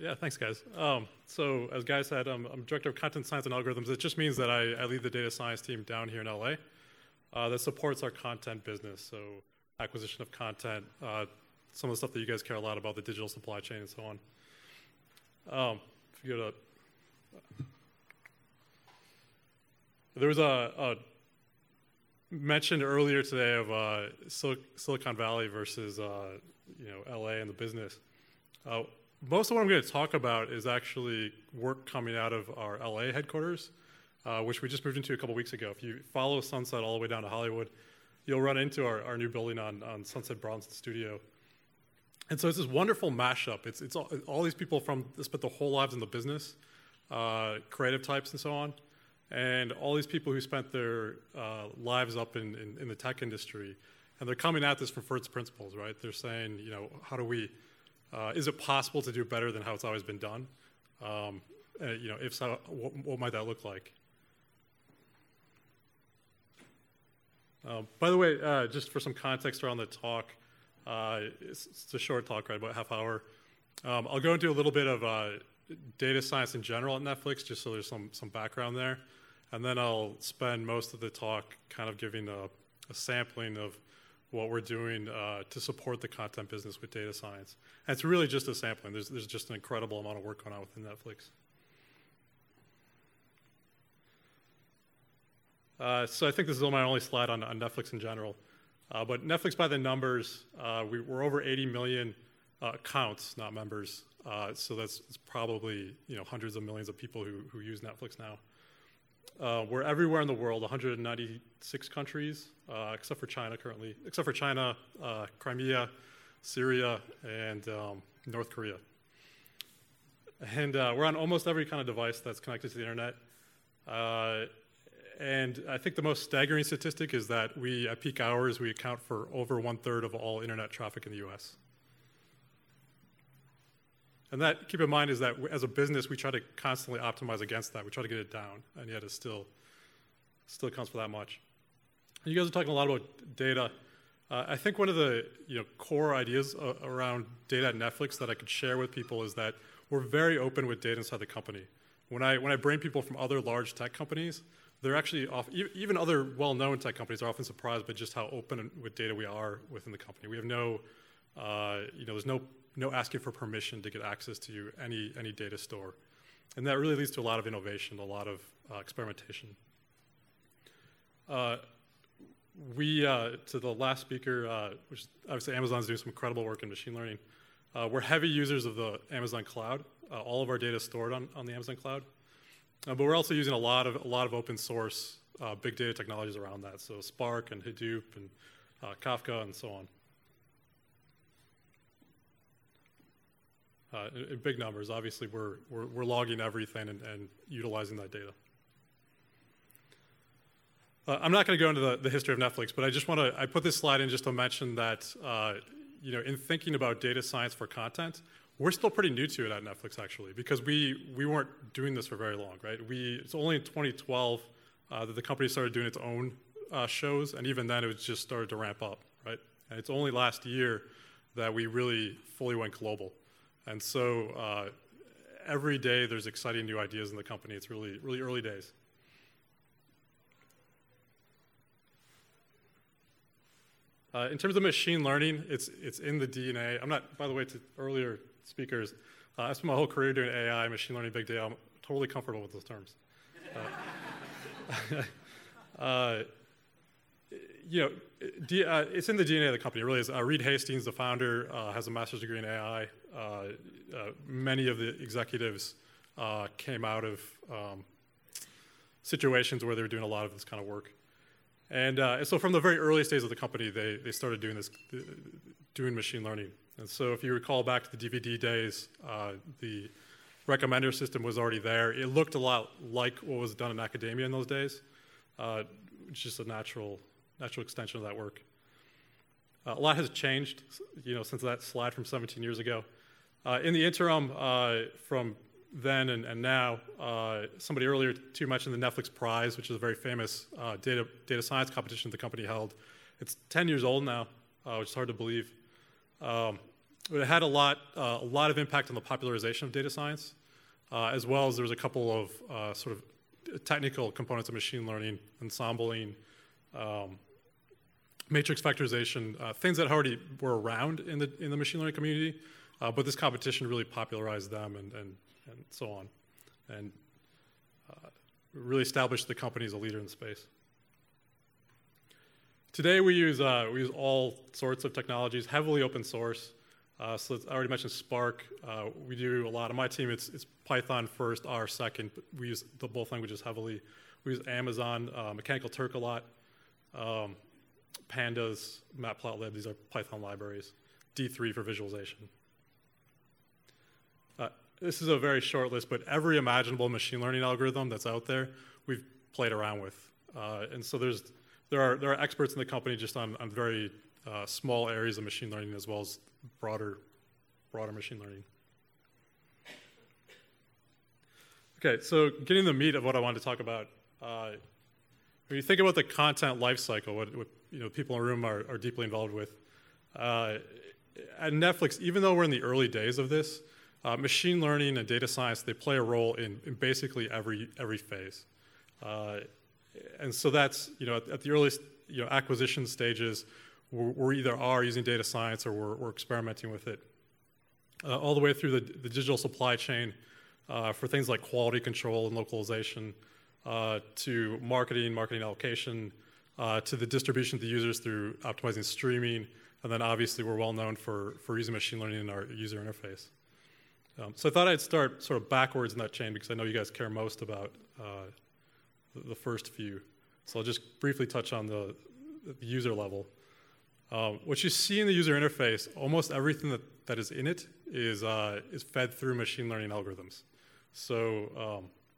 Yeah, thanks, guys. So as Guy said, I'm Director of Content Science and Algorithms. It just means that I lead the data science team down here in LA that supports our content business, so acquisition of content, some of the stuff that you guys care a lot about, the digital supply chain and so on. If you go to... There was a mention earlier today of Silicon Valley versus LA and the business. Most of what I'm going to talk about is actually work coming out of our LA headquarters, which we just moved into a couple weeks ago. If you follow Sunset all the way down to Hollywood, you'll run into our new building on Sunset Bronson Studio. And so it's this wonderful mashup. It's all these people that spent their whole lives in the business, creative types and so on, and all these people who spent their lives up in the tech industry. And they're coming at this from first principles, right? They're saying, how do we... is it possible to do better than how it's always been done? If so, what might that look like? By the way, just for some context around the talk, it's a short talk, right, about a half hour. I'll go into a little bit of data science in general at Netflix, just so there's some background there. And then I'll spend most of the talk kind of giving a sampling of what we're doing to support the content business with data science. And it's really just a sampling. There's just an incredible amount of work going on within Netflix. So I think this is my only slide on Netflix in general. But Netflix, by the numbers, we're over 80 million accounts, not members. So it's probably hundreds of millions of people who use Netflix now. We're everywhere in the world, 196 countries, except for China currently. Except for China, Crimea, Syria, and North Korea. And we're on almost every kind of device that's connected to the internet. And I think the most staggering statistic is that at peak hours, we account for over 1/3 of all internet traffic in the US. And that, keep in mind, is that as a business, we try to constantly optimize against that. We try to get it down, and yet it still accounts for that much. And you guys are talking a lot about data. I think one of the core ideas around data at Netflix that I could share with people is that we're very open with data inside the company. When I bring people from other large tech companies, they're actually even other well-known tech companies are often surprised by just how open with data we are within the company. We have there's no asking for permission to get access to any data store. And that really leads to a lot of innovation, a lot of experimentation. To the last speaker, which obviously Amazon's doing some incredible work in machine learning. We're heavy users of the Amazon cloud. All of our data is stored on the Amazon cloud. But we're also using a lot of open source big data technologies around that. So Spark and Hadoop and Kafka and so on. In big numbers, obviously, we're logging everything and utilizing that data. I'm not going to go into the history of Netflix, but I put this slide in just to mention that in thinking about data science for content, we're still pretty new to it at Netflix actually, because we weren't doing this for very long, right? It's only in 2012 that the company started doing its own shows, and even then it was just started to ramp up, right? And it's only last year that we really fully went global. And so every day there's exciting new ideas in the company. It's really, really early days. In terms of machine learning, it's in the DNA. I'm not, by the way, to earlier speakers, I spent my whole career doing AI, machine learning, big data. I'm totally comfortable with those terms. It's in the DNA of the company. It really is. Reed Hastings, the founder, has a master's degree in AI. Many of the executives came out of situations where they were doing a lot of this kind of work. And so from the very earliest days of the company, they started doing machine learning. And so if you recall back to the DVD days, the recommender system was already there. It looked a lot like what was done in academia in those days, which is just a natural extension of that work. A lot has changed, since that slide from 17 years ago. In the interim, from then and now, somebody earlier too mentioned the Netflix Prize, which is a very famous data science competition the company held. It's 10 years old now, which is hard to believe. it had a lot of impact on the popularization of data science, as well as there was a couple of sort of technical components of machine learning, ensembling, matrix factorization, things that already were around in the machine learning community, but this competition really popularized them and so on, and really established the company as a leader in the space. Today we use all sorts of technologies, heavily open source. So I already mentioned Spark. We do a lot. On my team, it's Python first, R second, but we use both languages heavily. We use Amazon, Mechanical Turk a lot, Pandas, Matplotlib. These are Python libraries. D3 for visualization. This is a very short list, but every imaginable machine learning algorithm that's out there, we've played around with. And so there are experts in the company just on very small areas of machine learning as well as broader machine learning. Okay, so getting the meat of what I wanted to talk about. When you think about the content lifecycle, what people in the room are deeply involved with, at Netflix, even though we're in the early days of this, machine learning and data science, they play a role in basically every phase. And so that's, at the earliest, acquisition stages, we either are using data science or we're experimenting with it. All the way through the digital supply chain for things like quality control and localization, to marketing allocation, to the distribution to users through optimizing streaming, and then obviously we're well known for using machine learning in our user interface. So I thought I'd start sort of backwards in that chain because I know you guys care most about the first few. So I'll just briefly touch on the user level. What you see in the user interface, almost everything that is in it is fed through machine learning algorithms. So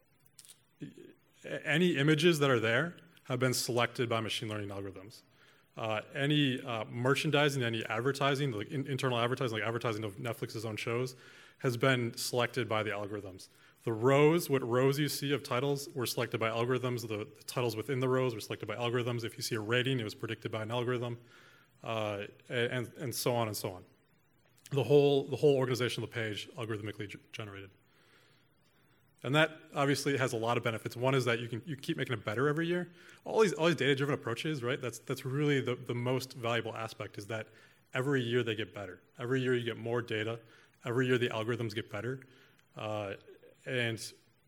any images that are there have been selected by machine learning algorithms. Any merchandising, any advertising, like internal advertising, like advertising of Netflix's own shows, has been selected by the algorithms. The rows, what rows you see of titles were selected by algorithms. The titles within the rows were selected by algorithms. If you see a rating, it was predicted by an algorithm, and so on and so on. The whole organization of the page algorithmically generated. And that obviously has a lot of benefits. One is that you keep making it better every year. All these data-driven approaches, right? That's really the most valuable aspect, is that every year they get better. Every year you get more data. Every year the algorithms get better. And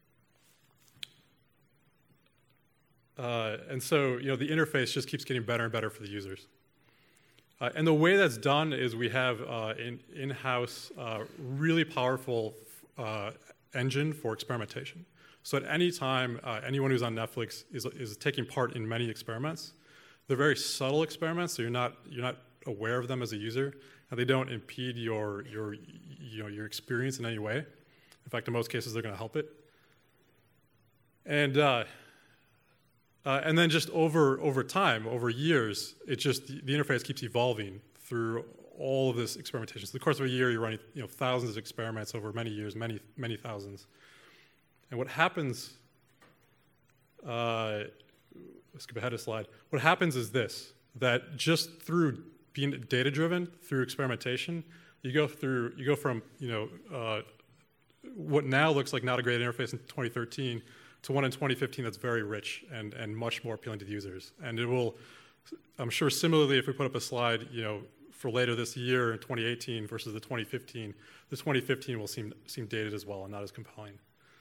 so the interface just keeps getting better and better for the users. And the way that's done is we have in-house really powerful engine for experimentation. So at any time, anyone who's on Netflix is taking part in many experiments. They're very subtle experiments, so you're not aware of them as a user, and they don't impede your experience in any way. In fact, in most cases, they're going to help it. And then just over time, over years, the interface keeps evolving through all of this experimentation. So the course of a year, you're running thousands of experiments over many years, many thousands. And what happens? Let's skip ahead a slide. What happens is this: that just through being data-driven, through experimentation, you go from what now looks like not a great interface in 2013 to one in 2015 that's very rich and much more appealing to the users. And it will, I'm sure similarly, if we put up a slide, for later this year in 2018 versus the 2015 will seem dated as well and not as compelling.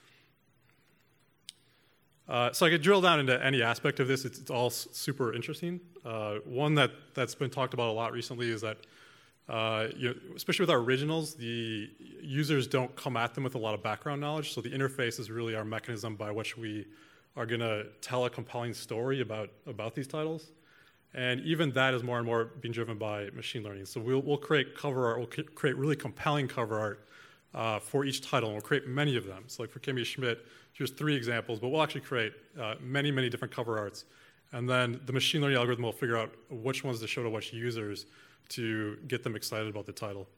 So I could drill down into any aspect of this. It's all super interesting. One that's been talked about a lot recently is that, especially with our originals, the users don't come at them with a lot of background knowledge. So the interface is really our mechanism by which we are going to tell a compelling story about these titles. And even that is more and more being driven by machine learning. So we'll create cover art, we'll create really compelling cover art for each title, and we'll create many of them. So like for Kimmy Schmidt, here's 3 examples, but we'll actually create many, many different cover arts. And then the machine learning algorithm will figure out which ones to show to which users to get them excited about the title.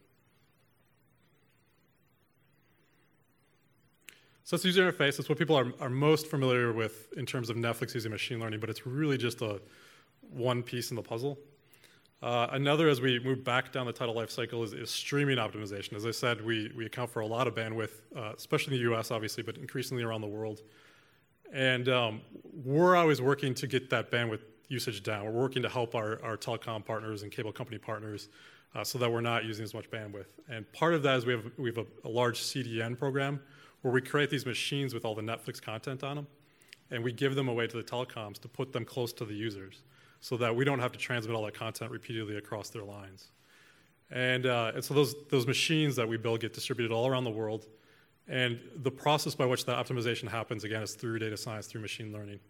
So that's the user interface. That's what people are most familiar with in terms of Netflix using machine learning, but it's really just one piece in the puzzle. Another, as we move back down the title life cycle, is streaming optimization. As I said, we account for a lot of bandwidth, especially in the US, obviously, but increasingly around the world. And we're always working to get that bandwidth usage down. We're working to help our telecom partners and cable company partners so that we're not using as much bandwidth. And part of that is we have a large CDN program where we create these machines with all the Netflix content on them, and we give them away to the telecoms to put them close to the users, so that we don't have to transmit all that content repeatedly across their lines. And so those machines that we build get distributed all around the world. And the process by which that optimization happens, again, is through data science, through machine learning.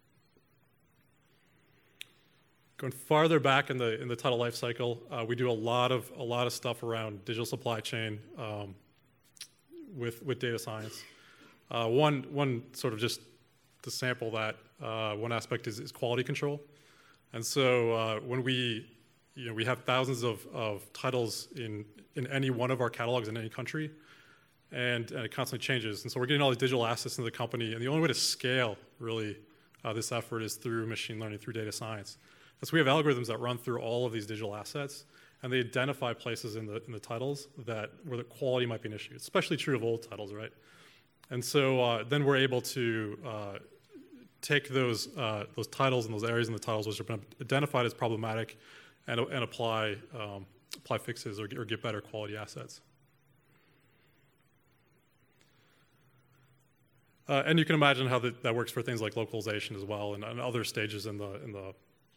Going farther back in the title life cycle, we do a lot of stuff around digital supply chain with data science. One sort of just to sample that, one aspect is quality control. And so when we have thousands of titles in any one of our catalogs in any country, and it constantly changes. And so we're getting all these digital assets into the company, and the only way to scale, really, this effort is through machine learning, through data science. And so we have algorithms that run through all of these digital assets, and they identify places in the titles where the quality might be an issue. It's especially true of old titles, right? And so then we're able to take those titles and those areas in the titles which have been identified as problematic and apply fixes or get better quality assets. And you can imagine how that works for things like localization as well and other stages in the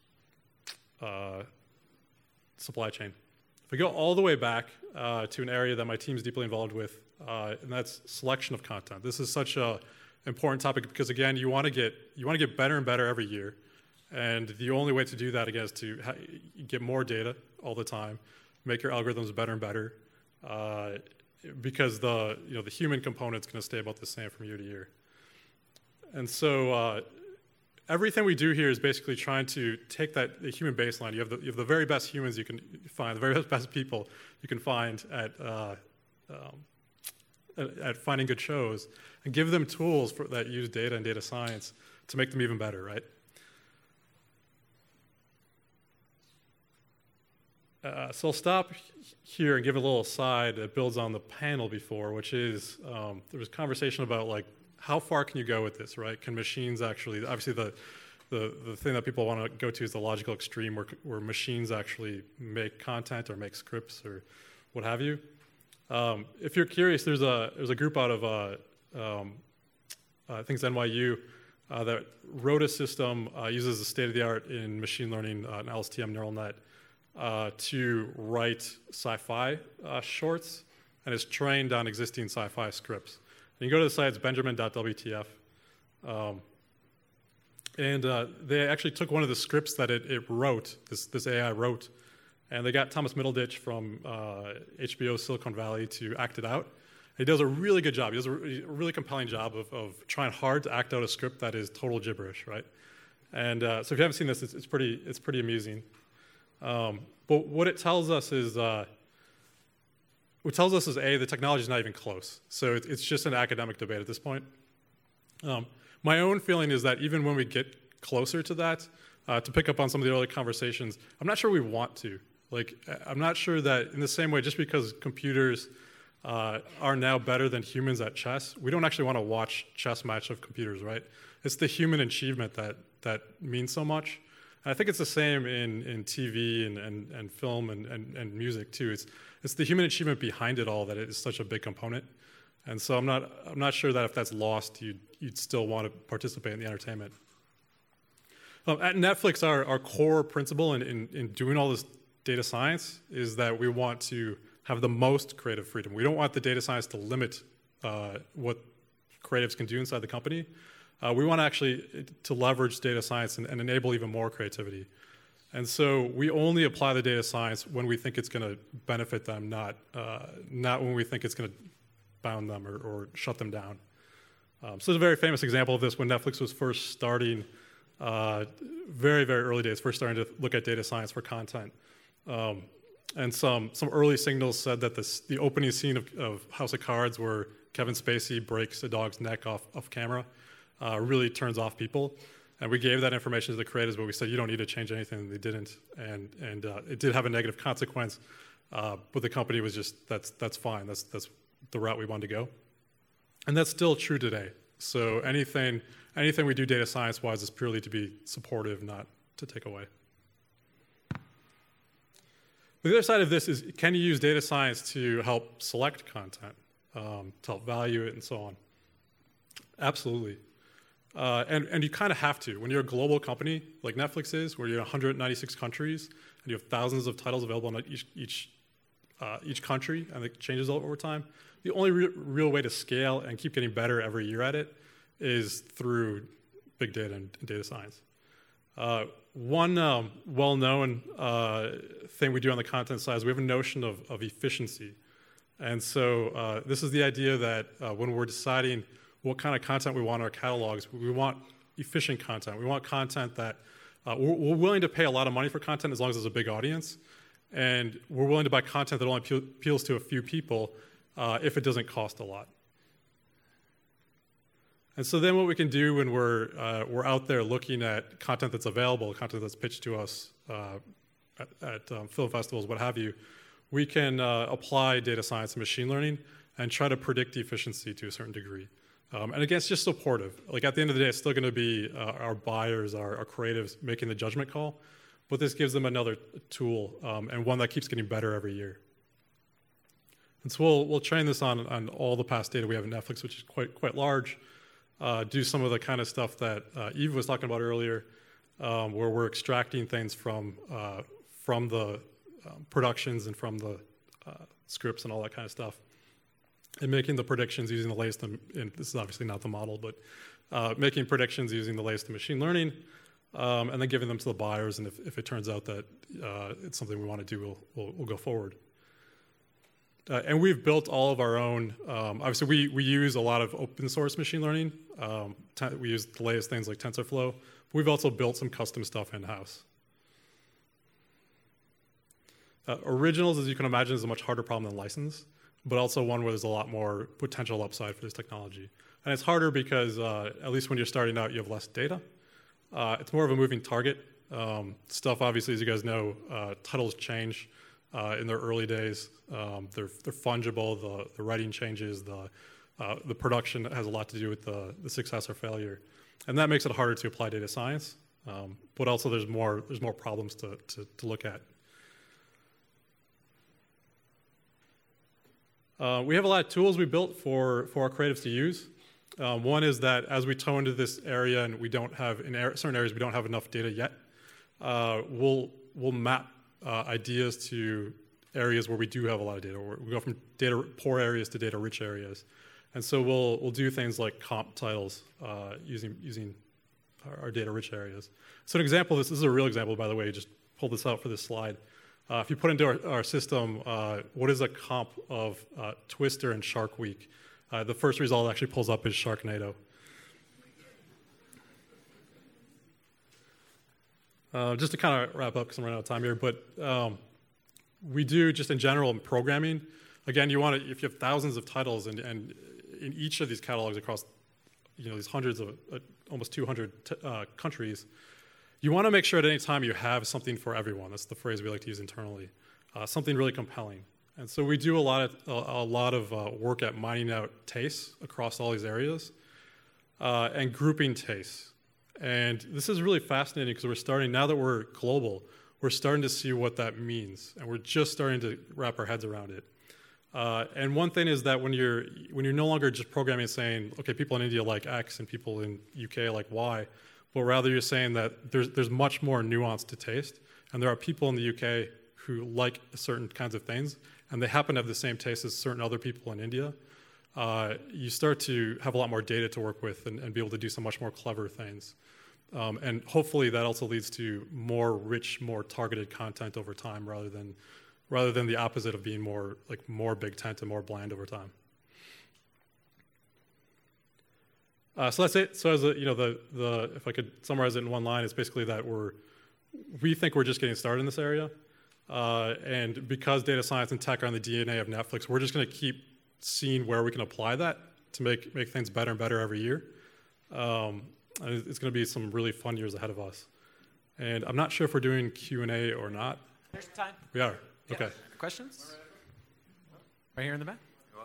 supply chain. If we go all the way back to an area that my team is deeply involved with, and that's selection of content. This is such a important topic because, again, you want to get better and better every year, and the only way to do that, again, is to get more data all the time, make your algorithms better and better, because the human component's going to stay about the same from year to year. And so everything we do here is basically trying to take the human baseline. You have the very best humans you can find, the very best people you can find at finding good shows, and give them tools that use data and data science to make them even better, right? So I'll stop here and give a little aside that builds on the panel before, which is there was conversation about like how far can you go with this, right? Can machines actually, obviously the thing that people want to go to is the logical extreme where machines actually make content or make scripts or what have you. If you're curious, there's a group out of I think it's NYU that wrote a system uses the state-of-the-art in machine learning, an LSTM neural net, to write sci-fi shorts, and is trained on existing sci-fi scripts. And you go to the site, it's benjamin.wtf, and they actually took one of the scripts that it wrote, this AI wrote, and they got Thomas Middleditch from HBO Silicon Valley to act it out. And he does a really good job. He does a really compelling job of trying hard to act out a script that is total gibberish, right? And so if you haven't seen this, it's pretty amusing. But what it tells us is, the technology is not even close. So it's just an academic debate at this point. My own feeling is that even when we get closer to that, to pick up on some of the early conversations, I'm not sure we want to. Like, I'm not sure that in the same way, just because computers are now better than humans at chess, we don't actually want to watch chess match of computers, right? It's the human achievement that means so much. And I think it's the same in TV and film and music too. It's the human achievement behind it all that is such a big component. And so I'm not sure that if that's lost, you'd still want to participate in the entertainment. At Netflix, our core principle in doing all this data science is that we want to have the most creative freedom. We don't want the data science to limit what creatives can do inside the company. We want actually to leverage data science and enable even more creativity. And so we only apply the data science when we think it's going to benefit them, not when we think it's going to bound them or shut them down. So there's a very famous example of this when Netflix was first starting, very, very early days, first starting to look at data science for content. And some early signals said that the opening scene of House of Cards, where Kevin Spacey breaks a dog's neck off camera, really turns off people. And we gave that information to the creators, but we said, you don't need to change anything, and they didn't. And it did have a negative consequence, but the company was just, that's fine. That's the route we wanted to go. And that's still true today. So anything we do data science-wise is purely to be supportive, not to take away. The other side of this is, can you use data science to help select content, to help value it, and so on? Absolutely. And you kind of have to. When you're a global company, like Netflix is, where you're in 196 countries, and you have thousands of titles available in each country, and it changes over time, the only real way to scale and keep getting better every year at it is through big data and data science. One well-known thing we do on the content side is we have a notion of efficiency. And so this is the idea that when we're deciding what kind of content we want in our catalogs, we want efficient content. We want content that we're willing to pay a lot of money for content as long as there's a big audience. And we're willing to buy content that only appeals to a few people if it doesn't cost a lot. And so then what we can do when we're out there looking at content that's available, content that's pitched to us at film festivals, what have you, we can apply data science and machine learning and try to predict efficiency to a certain degree. And again, it's just supportive. Like at the end of the day, it's still going to be our buyers, our creatives making the judgment call, but this gives them another tool and one that keeps getting better every year. And so we'll train this on all the past data we have in Netflix, which is quite large. Do some of the kind of stuff that Eve was talking about earlier, where we're extracting things from the productions and from the scripts and all that kind of stuff, and making the predictions using the latest. And this is obviously not the model, but making predictions using the latest in machine learning, and then giving them to the buyers. And if it turns out that it's something we want to do, we'll go forward. And we've built all of our own. Obviously, we use a lot of open source machine learning. We use the latest things like TensorFlow. But we've also built some custom stuff in-house. Originals, as you can imagine, is a much harder problem than license, but also one where there's a lot more potential upside for this technology. And it's harder because, at least when you're starting out, you have less data. It's more of a moving target. Stuff, obviously, as you guys know, titles change. In their early days, they're fungible. The writing changes. The production has a lot to do with the success or failure, and that makes it harder to apply data science. But also, there's more problems to look at. We have a lot of tools we built for our creatives to use. One is that as we toe into this area and we don't have in certain areas we don't have enough data yet, we'll map ideas to areas where we do have a lot of data. We go from data poor areas to data rich areas, and so we'll do things like comp titles using our data rich areas. So an example of this is a real example, by the way. Just pulled this out for this slide. If you put into our system, what is a comp of Twister and Shark Week? The first result actually pulls up is Sharknado. Just to kind of wrap up, because I'm running out of time here, but we do just in general in programming. Again, you want to, if you have thousands of titles and in each of these catalogs across, these hundreds of almost 200 countries, you want to make sure at any time you have something for everyone. That's the phrase we like to use internally. Something really compelling. And so we do a lot of work at mining out tastes across all these areas and grouping tastes. And this is really fascinating because we're starting, now that we're global, we're starting to see what that means. And we're just starting to wrap our heads around it. And one thing is that when you're no longer just programming and saying, okay, people in India like X and people in UK like Y, but rather you're saying that there's much more nuance to taste. And there are people in the UK who like certain kinds of things, and they happen to have the same taste as certain other people in India. You start to have a lot more data to work with and be able to do some much more clever things. And hopefully that also leads to more rich, more targeted content over time rather than the opposite of being more big tent and more bland over time. So that's it. So as if I could summarize it in one line, it's basically that we think we're just getting started in this area. And because data science and tech are on the DNA of Netflix, we're just going to keep seeing where we can apply that to make things better and better every year. It's going to be some really fun years ahead of us. And I'm not sure if we're doing Q&A or not. There's time. We are? Yeah. Okay. Questions? Right here in the back.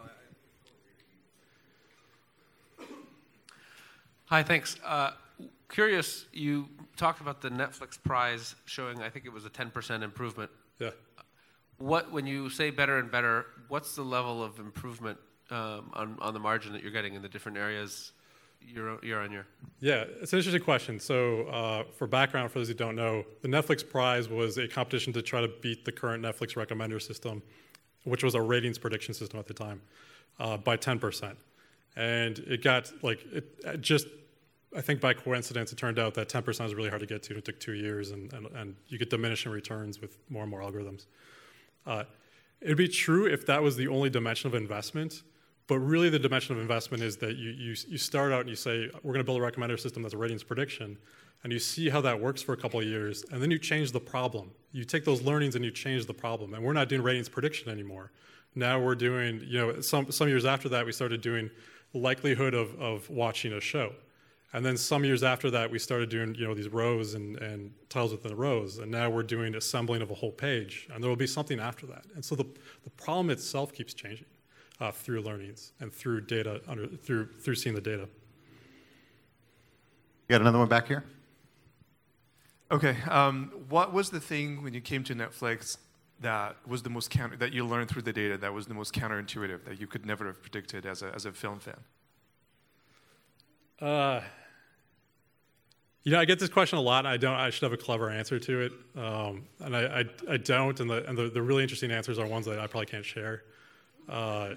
Hi, thanks. Curious, you talked about the Netflix prize showing, I think it was a 10% improvement. Yeah. When you say better and better, what's the level of improvement on the margin that you're getting in the different areas year on year? Yeah, it's an interesting question. So for background, for those who don't know, the Netflix prize was a competition to try to beat the current Netflix recommender system, which was a ratings prediction system at the time, by 10%. And it got, I think by coincidence, it turned out that 10% was really hard to get to. It took 2 years, and you get diminishing returns with more and more algorithms. It'd be true if that was the only dimension of investment, but really the dimension of investment is that you start out and you say, we're going to build a recommender system that's a ratings prediction, and you see how that works for a couple of years, and then you change the problem. You take those learnings and you change the problem, and we're not doing ratings prediction anymore. Now we're doing, some years after that, we started doing likelihood of watching a show. And then some years after that, we started doing these rows and tiles within the rows. And now we're doing assembling of a whole page. And there will be something after that. And so the problem itself keeps changing through learnings and through data, through seeing the data. You got another one back here? Okay. What was the thing when you came to Netflix that was the most that you learned through the data that was the most counterintuitive that you could never have predicted as a film fan? I get this question a lot, and I should have a clever answer to it, and I don't. And the really interesting answers are ones that I probably can't share. Come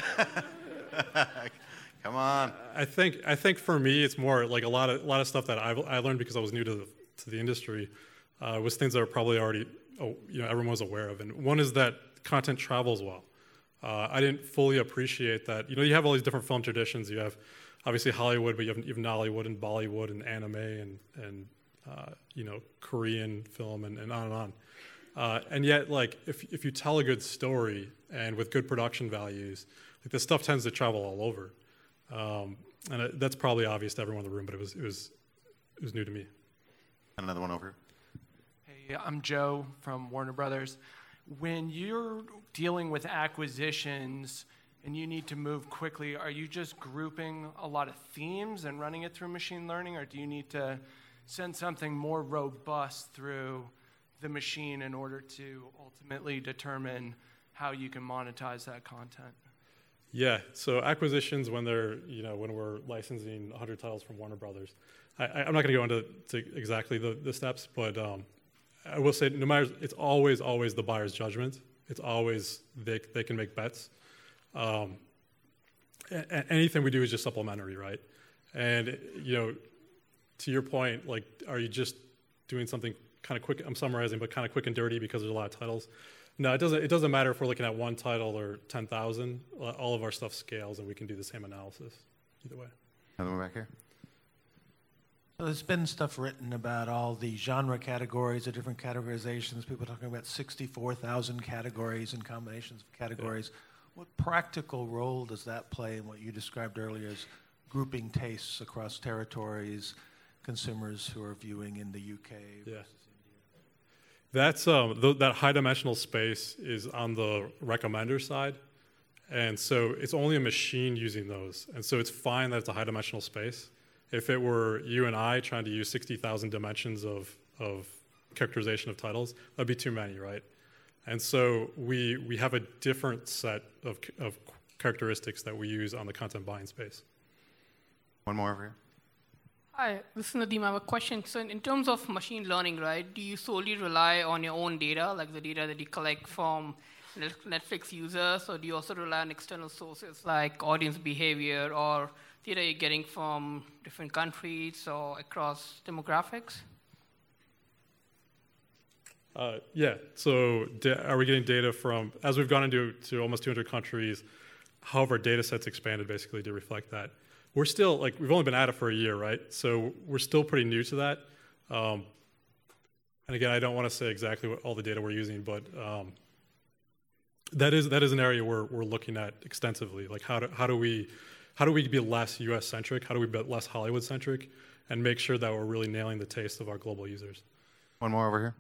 on. I think for me, it's more like a lot of stuff that I learned because I was new to the industry was things that are probably already everyone was aware of. And one is that content travels well. I didn't fully appreciate that. You have all these different film traditions. You have obviously Hollywood, but you have even Nollywood and Bollywood and anime and Korean film and on and on. And yet, if you tell a good story and with good production values, this stuff tends to travel all over. And that's probably obvious to everyone in the room, but it was new to me. Another one over. Hey, I'm Joe from Warner Brothers. When you're dealing with acquisitions and you need to move quickly, are you just grouping a lot of themes and running it through machine learning, or do you need to send something more robust through the machine in order to ultimately determine how you can monetize that content? Yeah, so acquisitions when when we're licensing 100 titles from Warner Brothers, I'm not going to go into exactly the steps, but I will say no matter, it's always the buyer's judgment. It's always they can make bets. Anything we do is just supplementary, right? And to your point, are you just doing something kind of quick? I'm summarizing, but kind of quick and dirty because there's a lot of titles. No, it doesn't matter if we're looking at one title or 10,000. All of our stuff scales, and we can do the same analysis either way. Another one back here. So there's been stuff written about all the genre categories, the different categorizations. People talking about 64,000 categories and combinations of categories. Yeah. What practical role does that play in what you described earlier as grouping tastes across territories, consumers who are viewing in the UK versus India? That's that high-dimensional space is on the recommender side, and so it's only a machine using those, and so it's fine that it's a high-dimensional space. If it were you and I trying to use 60,000 dimensions of characterization of titles, that'd be too many, right? And so we have a different set of characteristics that we use on the content buying space. One more over here. Hi, this is Nadeem. I have a question. So in terms of machine learning, right, do you solely rely on your own data, like the data that you collect from Netflix users, or do you also rely on external sources like audience behavior or data you're getting from different countries or across demographics? Yeah, so are we getting data from, as we've gone into almost 200 countries, how have our data sets expanded basically to reflect that? We're still, we've only been at it for a year, right? So we're still pretty new to that. And again, I don't want to say exactly what all the data we're using, but that is an area we're looking at extensively. How do how do we be less US-centric? How do we be less Hollywood-centric? And make sure that we're really nailing the taste of our global users. One more over here.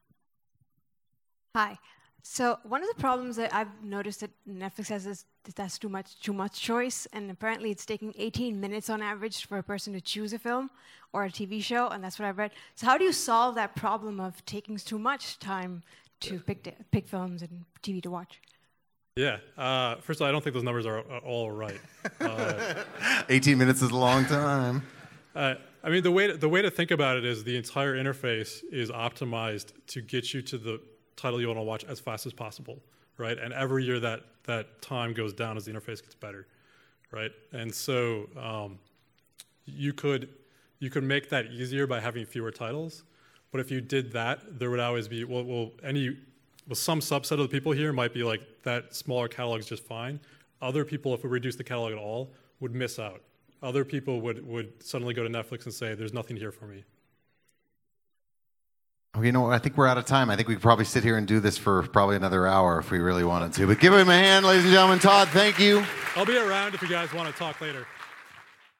Hi. So one of the problems that I've noticed that Netflix has is that that's too much choice, and apparently it's taking 18 minutes on average for a person to choose a film or a TV show, and that's what I've read. So how do you solve that problem of taking too much time to pick films and TV to watch? Yeah. First of all, I don't think those numbers are all right. 18 minutes is a long time. I mean, the way to think about it is the entire interface is optimized to get you to the title you want to watch as fast as possible, right? And every year that time goes down as the interface gets better, right? And so you could make that easier by having fewer titles, but if you did that, there would always be some subset of the people here might be like that smaller catalog is just fine. Other people, if we reduce the catalog at all, would miss out. Other people would suddenly go to Netflix and say, "There's nothing here for me." Oh, you know what? I think we're out of time. I think we could probably sit here and do this for probably another hour if we really wanted to. But give him a hand, ladies and gentlemen. Todd, thank you. I'll be around if you guys want to talk later.